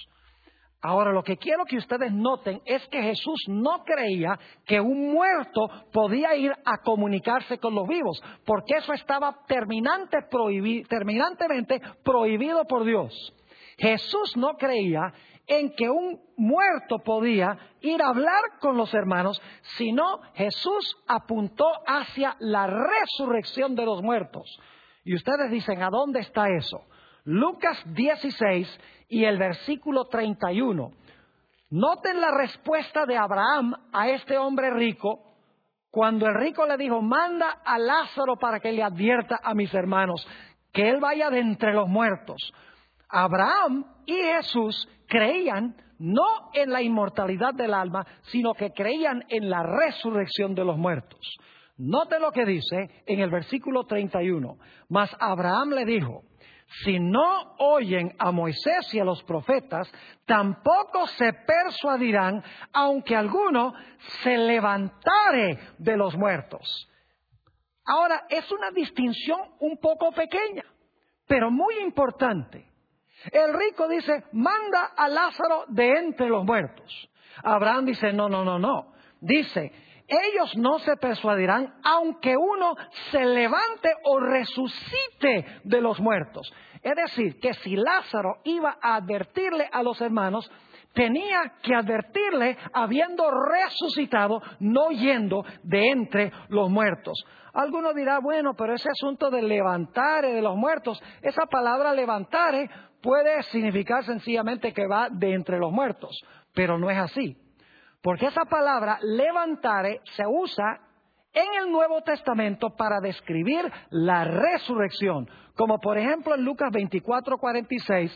Ahora, lo que quiero que ustedes noten es que Jesús no creía que un muerto podía ir a comunicarse con los vivos, porque eso estaba terminante prohibi- terminantemente prohibido por Dios. Jesús no creía en que un muerto podía ir a hablar con los hermanos, sino Jesús apuntó hacia la resurrección de los muertos. Y ustedes dicen: ¿a dónde está eso? Lucas dieciséis y el versículo treinta y uno. Noten la respuesta de Abraham a este hombre rico, cuando el rico le dijo: manda a Lázaro para que le advierta a mis hermanos que él vaya de entre los muertos. Abraham y Jesús creían no en la inmortalidad del alma, sino que creían en la resurrección de los muertos. Note lo que dice en el versículo treinta y uno. Mas Abraham le dijo: si no oyen a Moisés y a los profetas, tampoco se persuadirán, aunque alguno se levantare de los muertos. Ahora, es una distinción un poco pequeña, pero muy importante. El rico dice: manda a Lázaro de entre los muertos. Abraham dice: no, no, no, no. Dice: ellos no se persuadirán aunque uno se levante o resucite de los muertos. Es decir, que si Lázaro iba a advertirle a los hermanos, tenía que advertirle habiendo resucitado, no yendo de entre los muertos. Alguno dirá: bueno, pero ese asunto de levantare de los muertos, esa palabra levantare puede significar sencillamente que va de entre los muertos, pero no es así. Porque esa palabra levantare se usa en el Nuevo Testamento para describir la resurrección. Como por ejemplo en Lucas veinticuatro cuarenta y seis,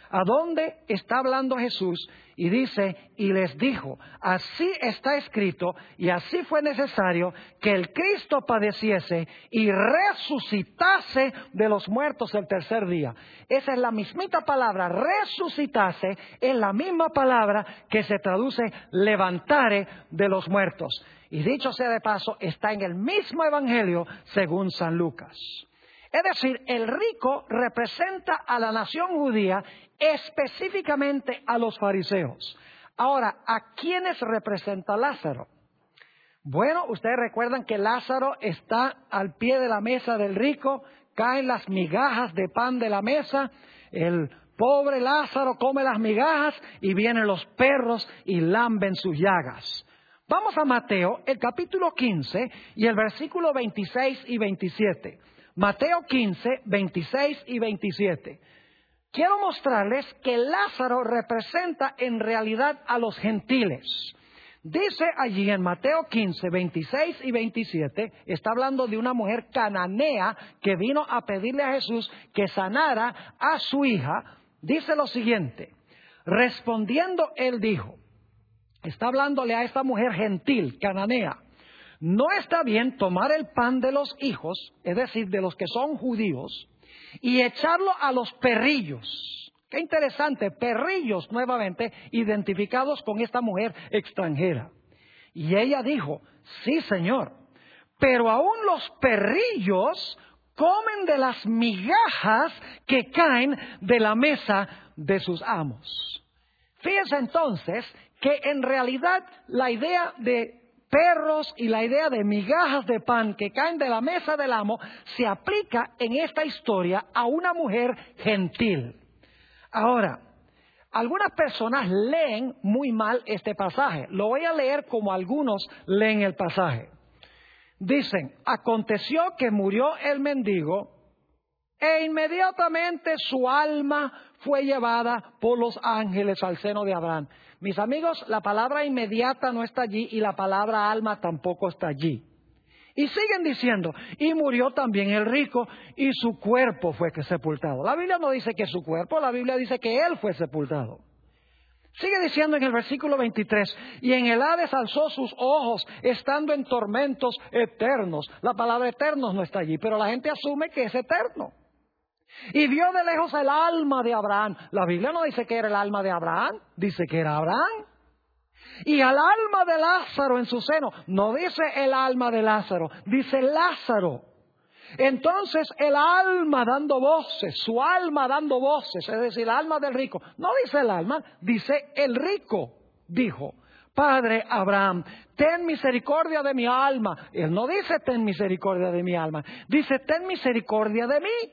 a dónde está hablando Jesús y dice, y les dijo, así está escrito y así fue necesario que el Cristo padeciese y resucitase de los muertos el tercer día. Esa es la mismita palabra, resucitase, es la misma palabra que se traduce levantare de los muertos. Y dicho sea de paso, está en el mismo Evangelio según San Lucas. Es decir, el rico representa a la nación judía, específicamente a los fariseos. Ahora, ¿a quiénes representa Lázaro? Bueno, ustedes recuerdan que Lázaro está al pie de la mesa del rico, caen las migajas de pan de la mesa, el pobre Lázaro come las migajas y vienen los perros y lamben sus llagas. Vamos a Mateo, el capítulo quince y el versículo veintiséis y veintisiete. Mateo quince, veintiséis y veintisiete. Quiero mostrarles que Lázaro representa en realidad a los gentiles. Dice allí en Mateo quince, veintiséis y veintisiete, está hablando de una mujer cananea que vino a pedirle a Jesús que sanara a su hija. Dice lo siguiente, respondiendo él dijo, está hablándole a esta mujer gentil, cananea, no está bien tomar el pan de los hijos, es decir, de los que son judíos, y echarlo a los perrillos. Qué interesante, perrillos nuevamente identificados con esta mujer extranjera. Y ella dijo, sí, Señor, pero aún los perrillos comen de las migajas que caen de la mesa de sus amos. Fíjense entonces que en realidad la idea de perros y la idea de migajas de pan que caen de la mesa del amo se aplica en esta historia a una mujer gentil. Ahora, algunas personas leen muy mal este pasaje. Lo voy a leer como algunos leen el pasaje. Dicen, aconteció que murió el mendigo e inmediatamente su alma fue llevada por los ángeles al seno de Abraham. Mis amigos, la palabra inmediata no está allí y la palabra alma tampoco está allí. Y siguen diciendo, y murió también el rico y su cuerpo fue que sepultado. La Biblia no dice que su cuerpo, la Biblia dice que él fue sepultado. Sigue diciendo en el versículo veintitrés, y en el Hades alzó sus ojos, estando en tormentos eternos. La palabra eternos no está allí, pero la gente asume que es eterno. Y vio de lejos el alma de Abraham. La Biblia no dice que era el alma de Abraham, dice que era Abraham. Y al alma de Lázaro en su seno, no dice el alma de Lázaro, dice Lázaro. Entonces el alma dando voces, su alma dando voces, es decir, el alma del rico, no dice el alma, dice el rico, dijo, Padre Abraham, ten misericordia de mi alma. Él no dice ten misericordia de mi alma, dice ten misericordia de mí.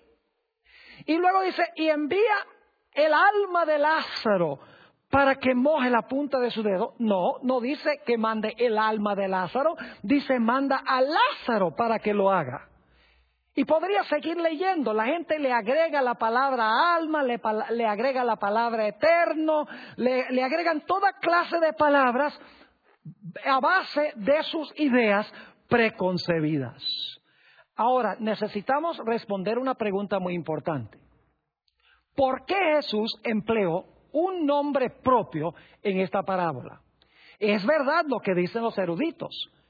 Y luego dice, y envía el alma de Lázaro para que moje la punta de su dedo. No, no dice que mande el alma de Lázaro, dice manda a Lázaro para que lo haga. Y podría seguir leyendo, la gente le agrega la palabra alma, le, le agrega la palabra eterno, le, le agregan toda clase de palabras a base de sus ideas preconcebidas. Ahora, necesitamos responder una pregunta muy importante. ¿Por qué Jesús empleó un nombre propio en esta parábola? Es verdad lo que dicen los eruditos.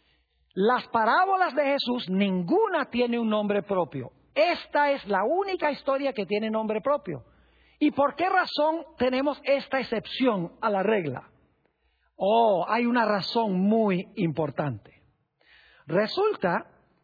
Las parábolas de Jesús, ninguna tiene un nombre propio. Esta es la única historia que tiene nombre propio. ¿Y por qué razón tenemos esta excepción a la regla? Oh, hay una razón muy importante. Resulta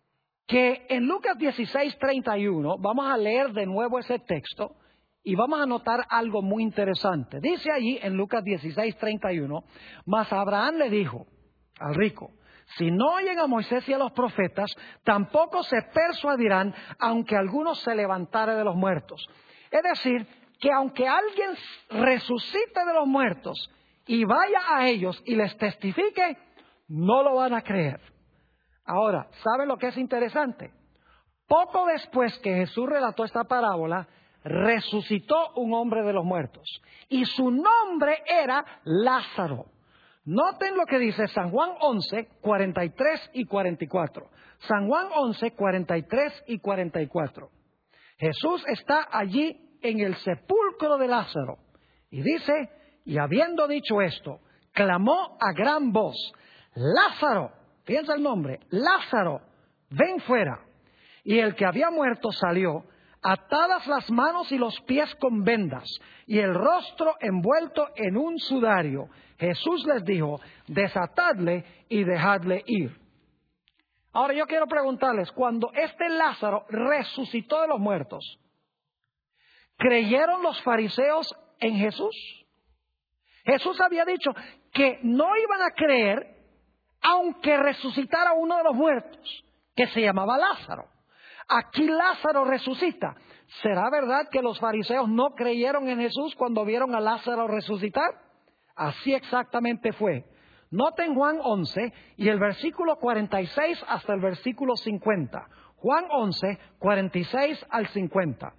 que en Lucas dieciséis, treinta y uno, vamos a leer de nuevo ese texto y vamos a notar algo muy interesante. Dice allí en Lucas dieciséis, treinta y uno, mas Abraham le dijo al rico, si no oyen a Moisés y a los profetas, tampoco se persuadirán, aunque alguno se levantare de los muertos. Es decir, que aunque alguien resucite de los muertos y vaya a ellos y les testifique, no lo van a creer. Ahora, ¿saben lo que es interesante? Poco después que Jesús relató esta parábola, resucitó un hombre de los muertos. Y su nombre era Lázaro. Noten lo que dice San Juan once, cuarenta y tres y cuarenta y cuatro. San Juan once, cuarenta y tres y cuarenta y cuatro. Jesús está allí en el sepulcro de Lázaro. Y dice, y habiendo dicho esto, clamó a gran voz, Lázaro, fíjense el nombre, Lázaro, ven fuera. Y el que había muerto salió, atadas las manos y los pies con vendas, y el rostro envuelto en un sudario. Jesús les dijo, desatadle y dejadle ir. Ahora yo quiero preguntarles, cuando este Lázaro resucitó de los muertos, ¿creyeron los fariseos en Jesús? Jesús había dicho que no iban a creer aunque resucitara uno de los muertos, que se llamaba Lázaro. Aquí Lázaro resucita. ¿Será verdad que los fariseos no creyeron en Jesús cuando vieron a Lázaro resucitar? Así exactamente fue. Noten Juan once y el versículo cuarenta y seis hasta el versículo cincuenta. Juan once, cuarenta y seis al cincuenta.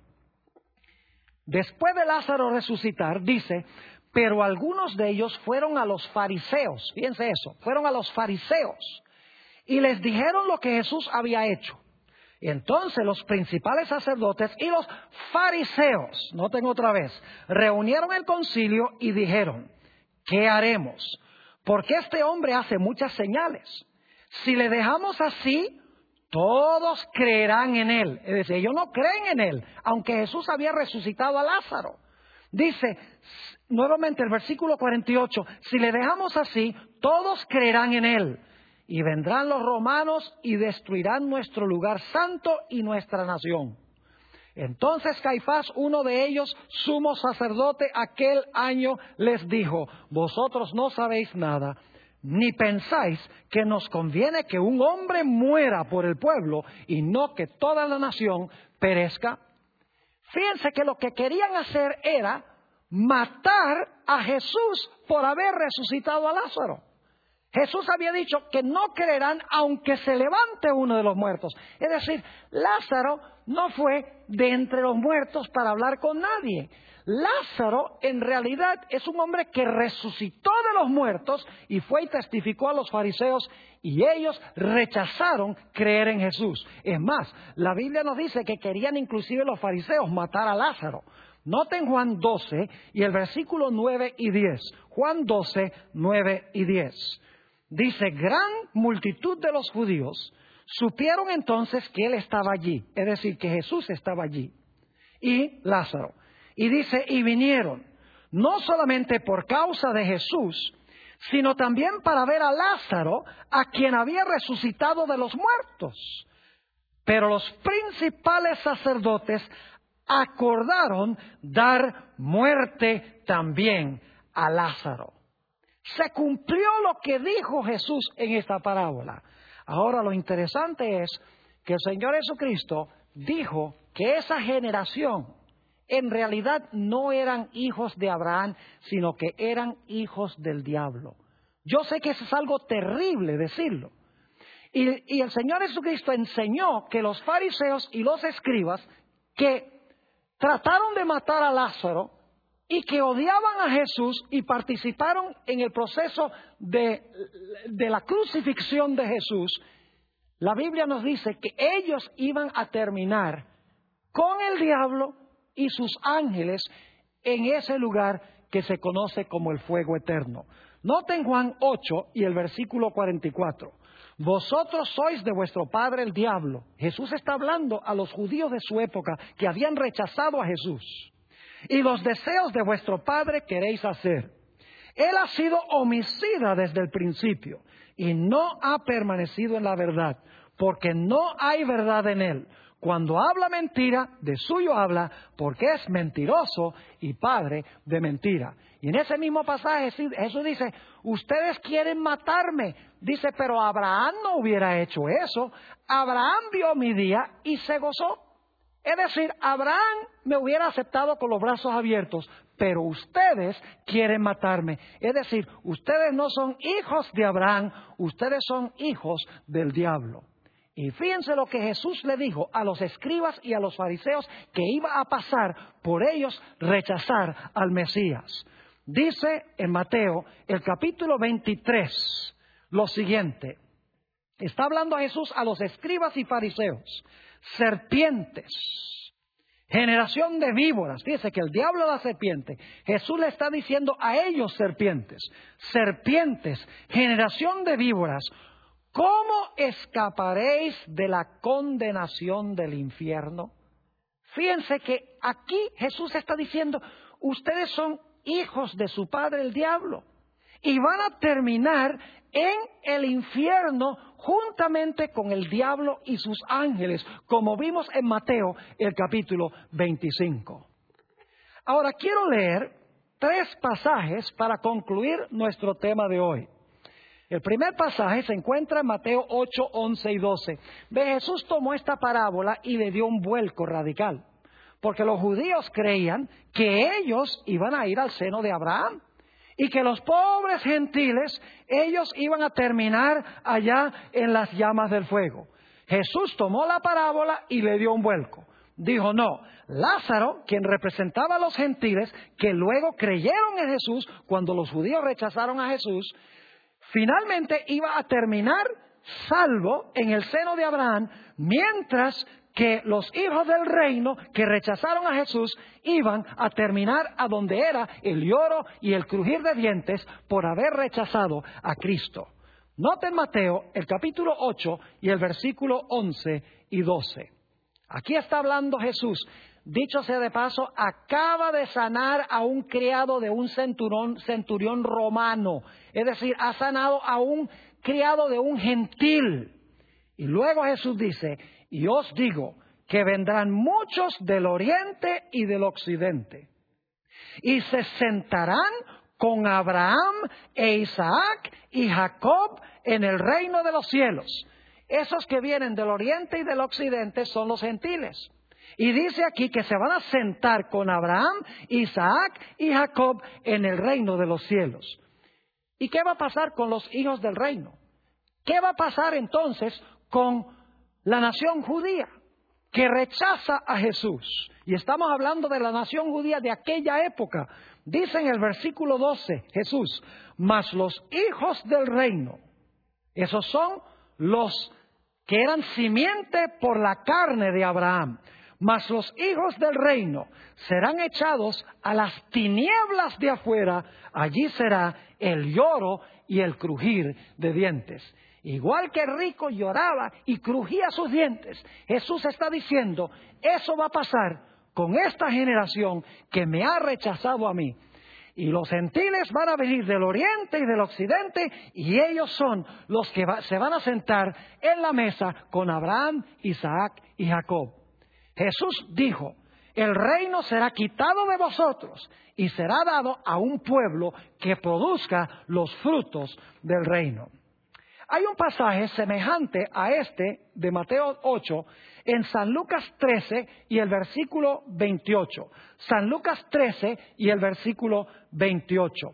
Después de Lázaro resucitar, dice, pero algunos de ellos fueron a los fariseos, fíjense eso, fueron a los fariseos y les dijeron lo que Jesús había hecho. Y entonces los principales sacerdotes y los fariseos, noten otra vez, reunieron el concilio y dijeron, ¿qué haremos? Porque este hombre hace muchas señales. Si le dejamos así, todos creerán en él. Es decir, ellos no creen en él, aunque Jesús había resucitado a Lázaro. Dice, nuevamente el versículo cuarenta y ocho, si le dejamos así, todos creerán en él. Y vendrán los romanos y destruirán nuestro lugar santo y nuestra nación. Entonces Caifás, uno de ellos, sumo sacerdote, aquel año les dijo, vosotros no sabéis nada, ni pensáis que nos conviene que un hombre muera por el pueblo y no que toda la nación perezca. Fíjense que lo que querían hacer era matar a Jesús por haber resucitado a Lázaro. Jesús había dicho que no creerán aunque se levante uno de los muertos. Es decir, Lázaro no fue de entre los muertos para hablar con nadie. Lázaro en realidad es un hombre que resucitó de los muertos y fue y testificó a los fariseos y ellos rechazaron creer en Jesús. Es más, la Biblia nos dice que querían inclusive los fariseos matar a Lázaro. Noten Juan doce y el versículo nueve y diez. Juan doce, nueve y diez. Dice, gran multitud de los judíos supieron entonces que él estaba allí, es decir, que Jesús estaba allí, y Lázaro. Y dice, y vinieron, no solamente por causa de Jesús, sino también para ver a Lázaro, a quien había resucitado de los muertos. Pero los principales sacerdotes acordaron dar muerte también a Lázaro. Se cumplió lo que dijo Jesús en esta parábola. Ahora lo interesante es que el Señor Jesucristo dijo que esa generación en realidad no eran hijos de Abraham, sino que eran hijos del diablo. Yo sé que eso es algo terrible decirlo. Y, y el Señor Jesucristo enseñó que los fariseos y los escribas que trataron de matar a Lázaro y que odiaban a Jesús y participaron en el proceso de, de la crucifixión de Jesús, la Biblia nos dice que ellos iban a terminar con el diablo y sus ángeles en ese lugar que se conoce como el fuego eterno. Noten Juan ocho y el versículo cuarenta y cuatro. Vosotros sois de vuestro padre el diablo. Jesús está hablando a los judíos de su época que habían rechazado a Jesús. Y los deseos de vuestro padre queréis hacer. Él ha sido homicida desde el principio y no ha permanecido en la verdad, porque no hay verdad en él. Cuando habla mentira, de suyo habla, porque es mentiroso y padre de mentira. Y en ese mismo pasaje Jesús dice, ustedes quieren matarme. Dice, pero Abraham no hubiera hecho eso. Abraham vio mi día y se gozó. Es decir, Abraham me hubiera aceptado con los brazos abiertos, pero ustedes quieren matarme. Es decir, ustedes no son hijos de Abraham, ustedes son hijos del diablo. Y fíjense lo que Jesús le dijo a los escribas y a los fariseos que iba a pasar por ellos rechazar al Mesías. Dice en Mateo, el capítulo veintitrés, lo siguiente. Está hablando a Jesús a los escribas y fariseos. Serpientes. generación de víboras. Fíjese que el diablo es la serpiente. Jesús le está diciendo a ellos serpientes, serpientes, generación de víboras, ¿cómo escaparéis de la condenación del infierno? Fíjense que aquí Jesús está diciendo, ustedes son hijos de su padre el diablo y van a terminar en el infierno juntamente con el diablo y sus ángeles, como vimos en Mateo el capítulo veinticinco. Ahora quiero leer tres pasajes para concluir nuestro tema de hoy. El primer pasaje se encuentra en Mateo ocho, once y doce. Ve, Jesús tomó esta parábola y le dio un vuelco radical, porque los judíos creían que ellos iban a ir al seno de Abraham y que los pobres gentiles, ellos iban a terminar allá en las llamas del fuego. Jesús tomó la parábola y le dio un vuelco. Dijo, no, Lázaro, quien representaba a los gentiles, que luego creyeron en Jesús cuando los judíos rechazaron a Jesús, finalmente iba a terminar salvo en el seno de Abraham, mientras que los hijos del reino que rechazaron a Jesús iban a terminar a donde era el lloro y el crujir de dientes por haber rechazado a Cristo. Noten Mateo, el capítulo ocho y el versículo once y doce. Aquí está hablando Jesús. Dicho sea de paso, acaba de sanar a un criado de un centurión, centurión romano. Es decir, ha sanado a un criado de un gentil. Y luego Jesús dice, y os digo que vendrán muchos del oriente y del occidente, y se sentarán con Abraham e Isaac y Jacob en el reino de los cielos. Esos que vienen del oriente y del occidente son los gentiles. Y dice aquí que se van a sentar con Abraham, Isaac y Jacob en el reino de los cielos. ¿Y qué va a pasar con los hijos del reino? ¿Qué va a pasar entonces con la nación judía que rechaza a Jesús? Y estamos hablando de la nación judía de aquella época. Dice en el versículo doce Jesús, mas los hijos del reino, esos son los que eran simiente por la carne de Abraham, mas los hijos del reino serán echados a las tinieblas de afuera, allí será el lloro y el crujir de dientes. Igual que el rico lloraba y crujía sus dientes, Jesús está diciendo, eso va a pasar con esta generación que me ha rechazado a mí. Y los gentiles van a venir del oriente y del occidente, y ellos son los que va, se van a sentar en la mesa con Abraham, Isaac y Jacob. Jesús dijo, el reino será quitado de vosotros y será dado a un pueblo que produzca los frutos del reino. Hay un pasaje semejante a este de Mateo ocho en San Lucas trece y el versículo veintiocho. San Lucas trece y el versículo veintiocho.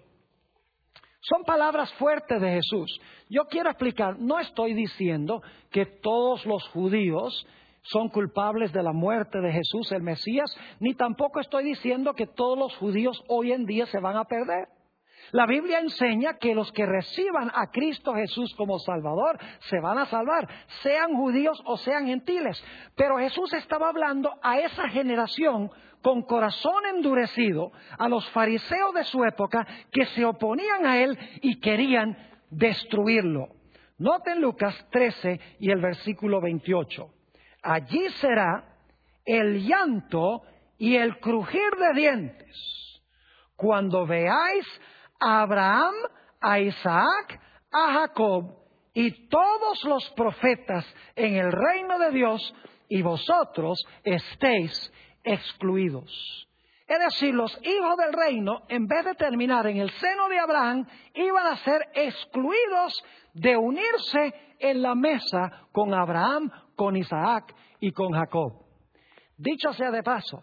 Son palabras fuertes de Jesús. Yo quiero explicar, no estoy diciendo que todos los judíos son culpables de la muerte de Jesús el Mesías, ni tampoco estoy diciendo que todos los judíos hoy en día se van a perder. La Biblia enseña que los que reciban a Cristo Jesús como Salvador se van a salvar, sean judíos o sean gentiles. Pero Jesús estaba hablando a esa generación con corazón endurecido, a los fariseos de su época que se oponían a Él y querían destruirlo. Noten Lucas trece y el versículo veintiocho. Allí será el llanto y el crujir de dientes cuando veáis a Abraham, a Isaac, a Jacob y todos los profetas en el reino de Dios y vosotros estéis excluidos. Es decir, los hijos del reino, en vez de terminar en el seno de Abraham, iban a ser excluidos de unirse en la mesa con Abraham, con Isaac y con Jacob. Dicho sea de paso,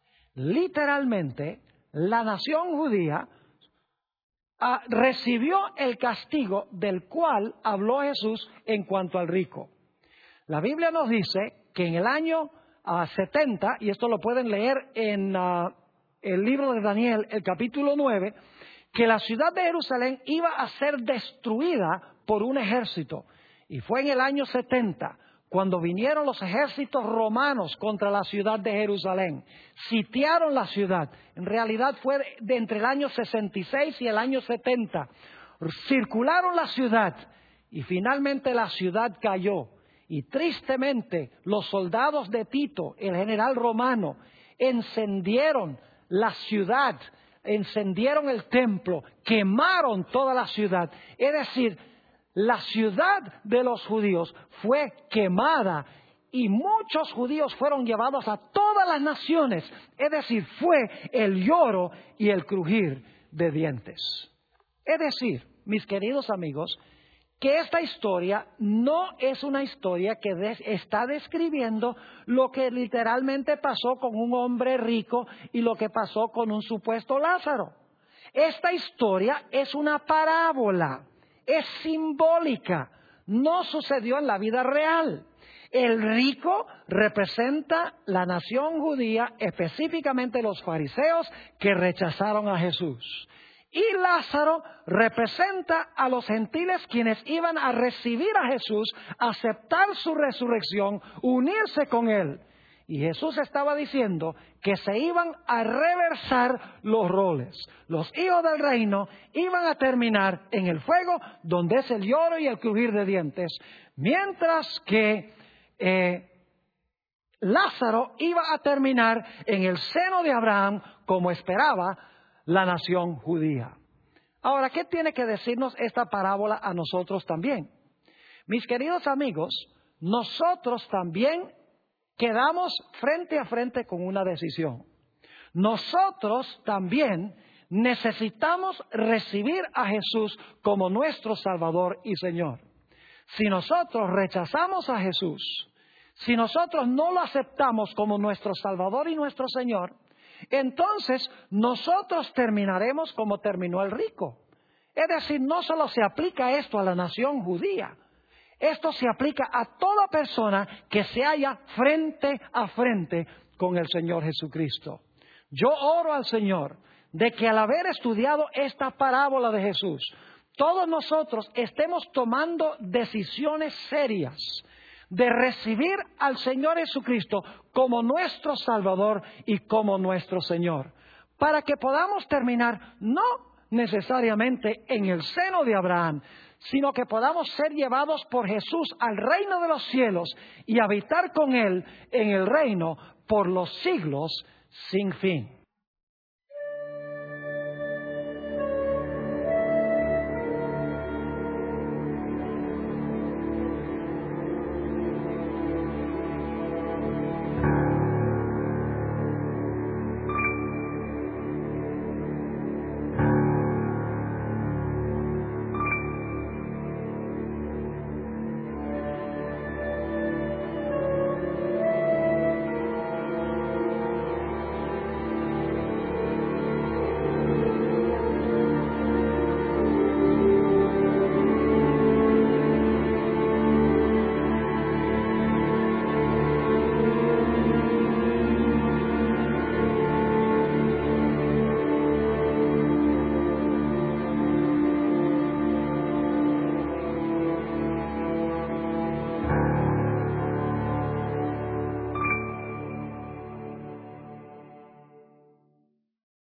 literalmente la nación judía ah, recibió el castigo del cual habló Jesús en cuanto al rico. La Biblia nos dice que en el año ah, setenta, y esto lo pueden leer en ah, el libro de Daniel, el capítulo nueve, que la ciudad de Jerusalén iba a ser destruida por un ejército. Y fue en el año setenta cuando vinieron los ejércitos romanos contra la ciudad de Jerusalén, sitiaron la ciudad. En realidad fue de entre el año sesenta y seis y el año setenta. Circularon la ciudad y finalmente la ciudad cayó. Y tristemente los soldados de Tito, el general romano, encendieron la ciudad, encendieron el templo, quemaron toda la ciudad. Es decir, la ciudad de los judíos fue quemada y muchos judíos fueron llevados a todas las naciones. Es decir, fue el lloro y el crujir de dientes. Es decir, mis queridos amigos, que esta historia no es una historia que des- está describiendo lo que literalmente pasó con un hombre rico y lo que pasó con un supuesto Lázaro. Esta historia es una parábola, es simbólica, no sucedió en la vida real. El rico representa la nación judía, específicamente los fariseos que rechazaron a Jesús. Y Lázaro representa a los gentiles quienes iban a recibir a Jesús, aceptar su resurrección, unirse con Él. Y Jesús estaba diciendo que se iban a reversar los roles. Los hijos del reino iban a terminar en el fuego, donde es el lloro y el crujir de dientes, mientras que eh, Lázaro iba a terminar en el seno de Abraham, como esperaba la nación judía. Ahora, ¿qué tiene que decirnos esta parábola a nosotros también? Mis queridos amigos, nosotros también quedamos frente a frente con una decisión. Nosotros también necesitamos recibir a Jesús como nuestro Salvador y Señor. Si nosotros rechazamos a Jesús, si nosotros no lo aceptamos como nuestro Salvador y nuestro Señor, entonces nosotros terminaremos como terminó el rico. Es decir, no solo se aplica esto a la nación judía, esto se aplica a toda persona que se halla frente a frente con el Señor Jesucristo. Yo oro al Señor de que al haber estudiado esta parábola de Jesús, todos nosotros estemos tomando decisiones serias de recibir al Señor Jesucristo como nuestro Salvador y como nuestro Señor, para que podamos terminar no necesariamente en el seno de Abraham, sino que podamos ser llevados por Jesús al reino de los cielos y habitar con Él en el reino por los siglos sin fin.